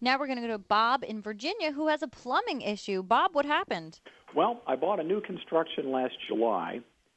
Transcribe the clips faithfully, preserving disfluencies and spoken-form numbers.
Now we're going to go to Bob in Virginia who has a plumbing issue. Bob, what happened? Well, I bought a new construction last July,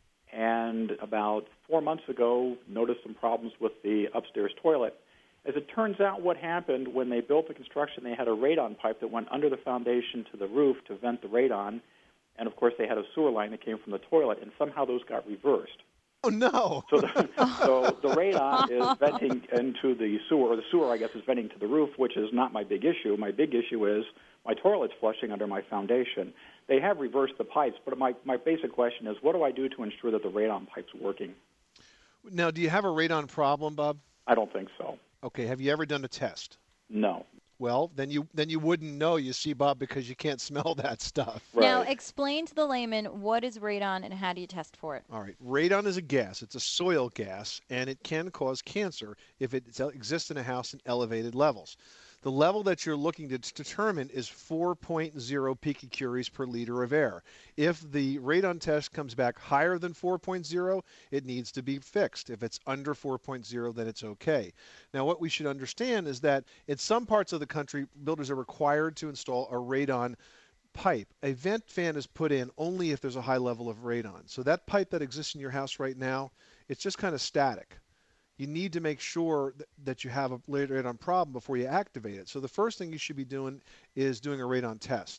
and about four months ago noticed some problems with the upstairs toilet. As it turns out, what happened when they built the construction, they had a radon pipe that went under the foundation to the roof to vent the radon, and of course they had a sewer line that came from the toilet, and somehow those got reversed. Oh, no. So the, so the radon is venting into the sewer, or the sewer, I guess, is venting to the roof, which is not my big issue. My big issue is my toilet's flushing under my foundation. They have reversed the pipes, but my, my basic question is, what do I do to ensure that the radon pipe's working? Now, do you have a radon problem, Bob? I don't think so. Okay. Have you ever done a test? No. Well, then you then you wouldn't know, you see, Bob, because you can't smell that stuff. Right. Now, explain to the layman what is radon and how do you test for it? All right. Radon is a gas. It's a soil gas, and it can cause cancer if it exists in a house in elevated levels. The level that you're looking to determine is four point zero picocuries per liter of air. If the radon test comes back higher than four point zero, it needs to be fixed. If it's under four point zero, then it's okay. Now, what we should understand is that in some parts of the country, builders are required to install a radon pipe. A vent fan is put in only if there's a high level of radon. So that pipe that exists in your house right now, it's just kind of static. You need to make sure that you have a radon problem before you activate it. So the first thing you should be doing is doing a radon test.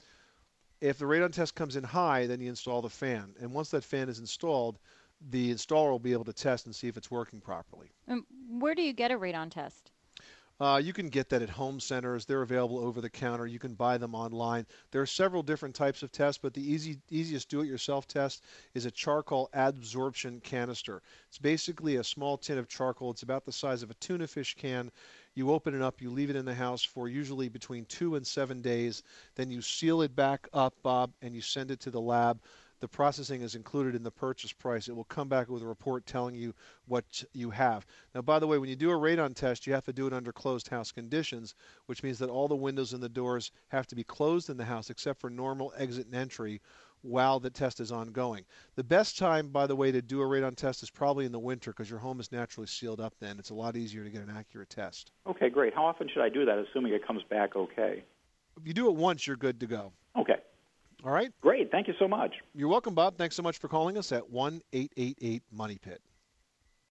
If the radon test comes in high, then you install the fan. And once that fan is installed, the installer will be able to test and see if it's working properly. Um, where do you get a radon test? Uh, you can get that at home centers. They're available over the counter. You can buy them online. There are several different types of tests, but the easy, easiest do-it-yourself test is a charcoal adsorption canister. It's basically a small tin of charcoal. It's about the size of a tuna fish can. You open it up, you leave it in the house for usually between two and seven days. Then you seal it back up, Bob, and you send it to the lab. The processing is included in the purchase price. It will come back with a report telling you what you have. Now, by the way, when you do a radon test, you have to do it under closed house conditions, which means that all the windows and the doors have to be closed in the house except for normal exit and entry while the test is ongoing. The best time, by the way, to do a radon test is probably in the winter because your home is naturally sealed up then. It's a lot easier to get an accurate test. Okay, great. How often should I do that, assuming it comes back okay? If you do it once, you're good to go. Okay. All right? Great. Thank you so much. You're welcome, Bob. Thanks so much for calling us at one eight eight eight Money Pit.